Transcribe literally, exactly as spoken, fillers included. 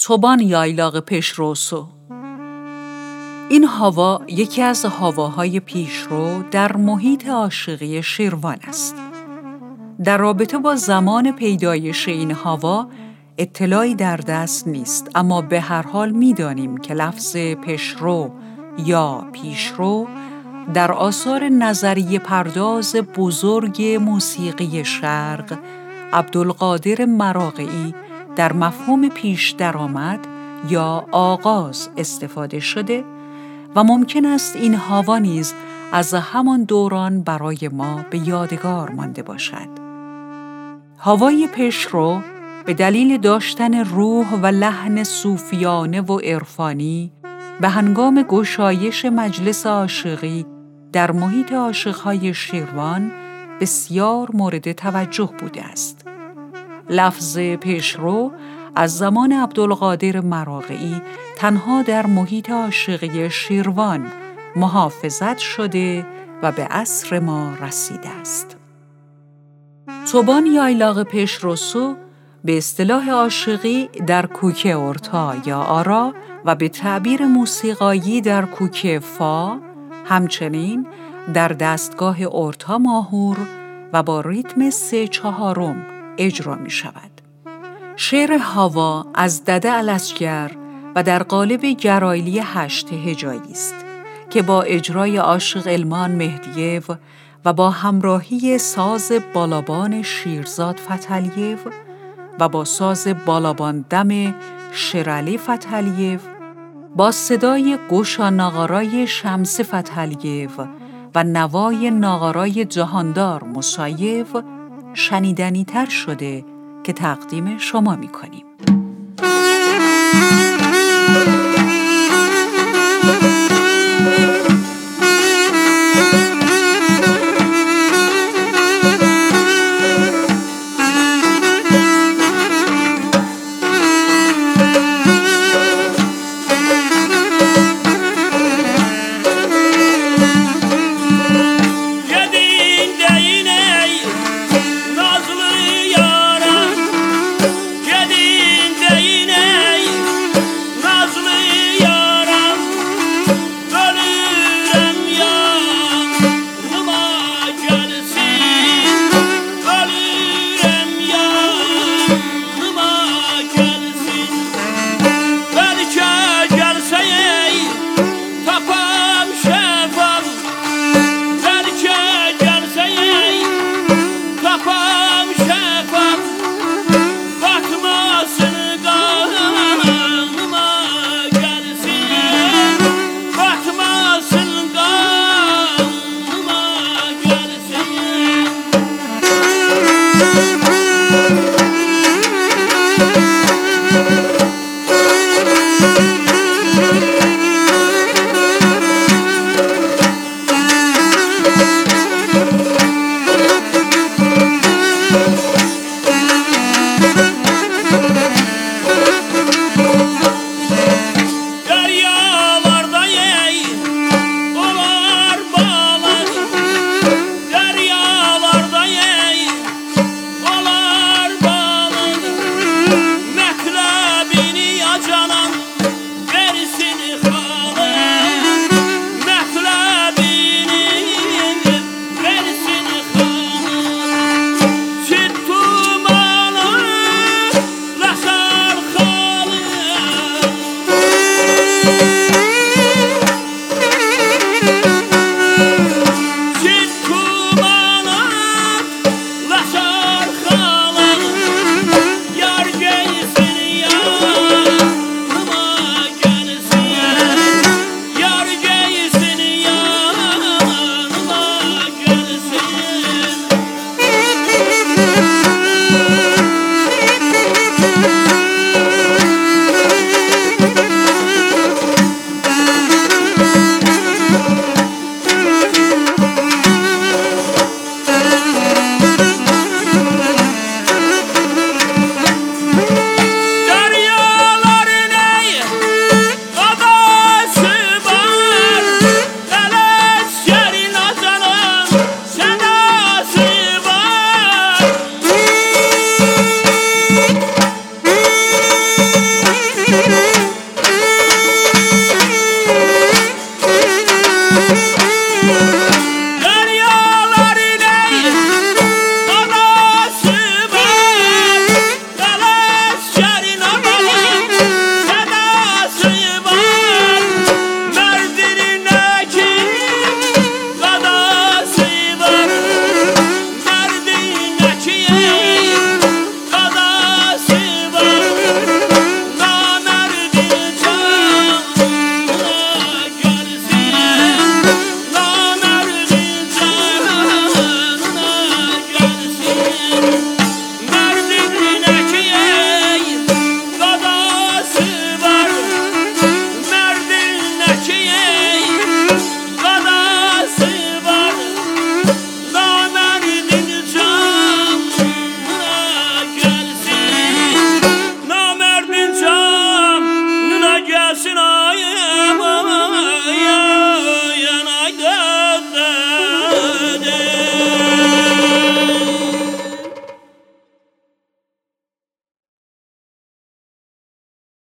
توبان یایلاق پشروسو. این هاوا یکی از هاواهای پیشرو در محیط عاشقی شیروان است. در رابطه با زمان پیدایش این هاوا اطلاعی در دست نیست، اما به هر حال می‌دانیم که لفظ پشرو یا پیشرو در آثار نظریه پرداز بزرگ موسیقی شرق عبدالقادر مراغه‌ای در مفهوم پیش درآمد یا آغاز استفاده شده و ممکن است این هاوا نیز از همان دوران برای ما به یادگار مانده باشد. هاوای پیشرو به دلیل داشتن روح و لحن صوفیانه و عرفانی به هنگام گشایش مجلس عاشقی در محیط عاشقهای شیروان بسیار مورد توجه بوده است. لفظ پیشرو از زمان عبدالقادر مراغه‌ای تنها در محیط عاشقی شیروان محافظت شده و به عصر ما رسیده است. توبان یایلاق پشروسو به اصطلاح عاشقی در کوکه اورتا یا آرا و به تعبیر موسیقایی در کوکه فا، همچنین در دستگاه اورتا ماهور و با ریتم سه چهارم اجرا می شود. شعر هاوا از دده الاسگر و در قالب گرایلی هشت هجایی است که با اجرای عاشق علمان مهدیو و با همراهی ساز بالابان شیرزاد فتحعلیو و با ساز بالابان دم شیرعلی فتحعلیو با صدای گوشا ناغارای شمس فتحعلیو و نوای ناغارای جهاندار موساییو شنیدنی تر شده که تقدیم شما می کنیم.